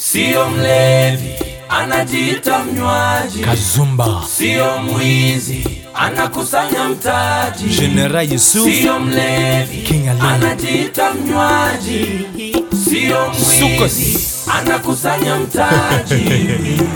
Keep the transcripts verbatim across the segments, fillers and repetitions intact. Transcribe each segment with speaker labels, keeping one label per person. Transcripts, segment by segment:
Speaker 1: Sio mlevi, anajiita mnywaji.
Speaker 2: Kazumba.
Speaker 1: Sio mwizi, anakusanya mtaji.
Speaker 2: General Yusuf.
Speaker 1: Sio mlevi,
Speaker 2: King Ali.
Speaker 1: anajiita mnywaji. Sio mwizi, anakusanya mtaji.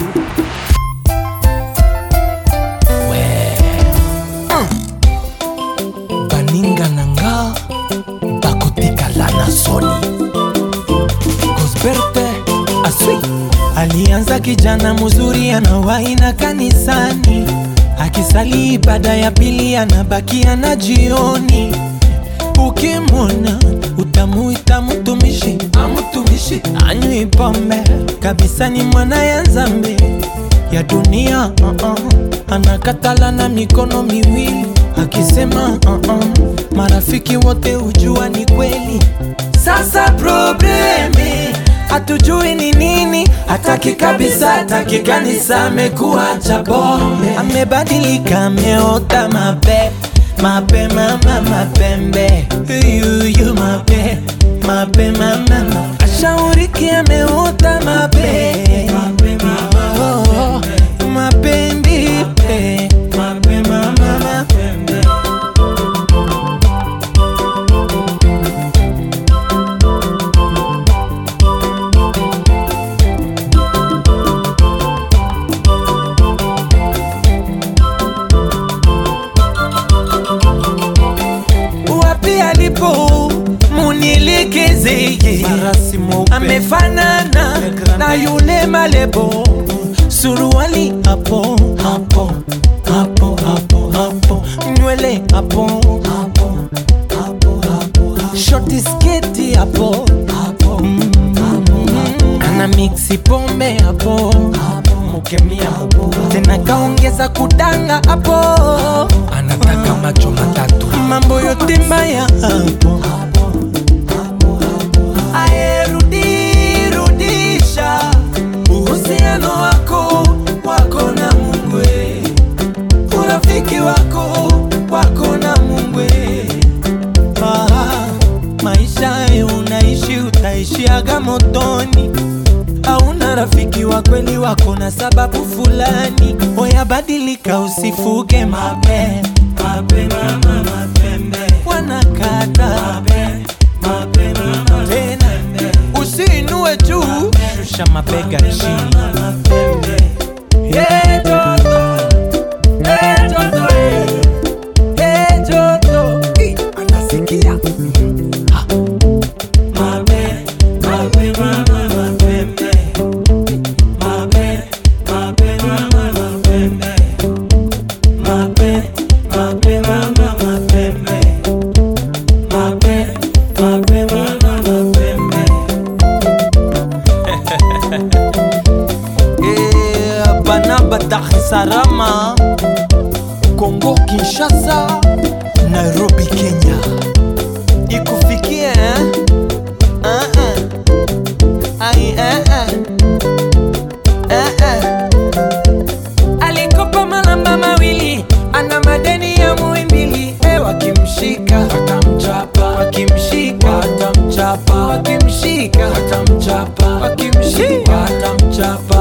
Speaker 2: Baninga nanga bakotika lana soni Gosberte Aswi.
Speaker 3: Alianza kijana mzuri anawahi na kanisani, akisali ibada ya pili anabakia na jioni. Ukimwona utamuita mtumishi, amutumishi anywi pombe kabisa, ni mwana ya zambi ya dunia. uh -uh. Anakatala na mikono miwili akisema uh -uh. Marafiki wote ujua ni kweli. Sasa problemi hatujui ni nini, hataki kabisa, hataki kanisa, amekuwa cha pombe. Amebadilika, ameota mape mape mama mapembe yuyu mape mape mama ashauriki, ameota mape mape mama oh, mapembe mape mama mapembe. Alipo munilikeze, amefanana na yule malebo. Suruali hapo hapo hapo hapo hapo, nywele hapo hapo hapo hapo, shoti sketi hapo hapo, ana mixi pombe hapo mukemia hapo, tena kaongeza kudanga hapo,
Speaker 2: anataka macho matatu,
Speaker 3: mambo yote mbaya hapo. Aerudi rudisha uhusiano wako wako na Mungu, urafiki wako wako na Mungu. Ah, maisha unaishi utaishiaga motoni, hauna rafiki wa kweli, wako na sababu fulani. Oya badilika, usifuge mape mape mama mapembe, wanakata mape mape mama tena, usiinue juu, shusha mabega chini. Hey toto, hey toto, hey toto, anasikia mape mape mama mapembe, mape mape mama mapembe, mape mape mama mapembe, mape mape mama mapembe. Eh, Banaba Dar es Salaam, Kongo Kinshasa, Nairobi Kenya, ikufikie eh? uh -uh. Ai eh eh eh eh. Alikopa malamba mawili, ana madeni ya muimbili. E, wakimshika watamchapa, wakimshika watamchapa, wakimshika watamchapa, wakimshika watamchapa.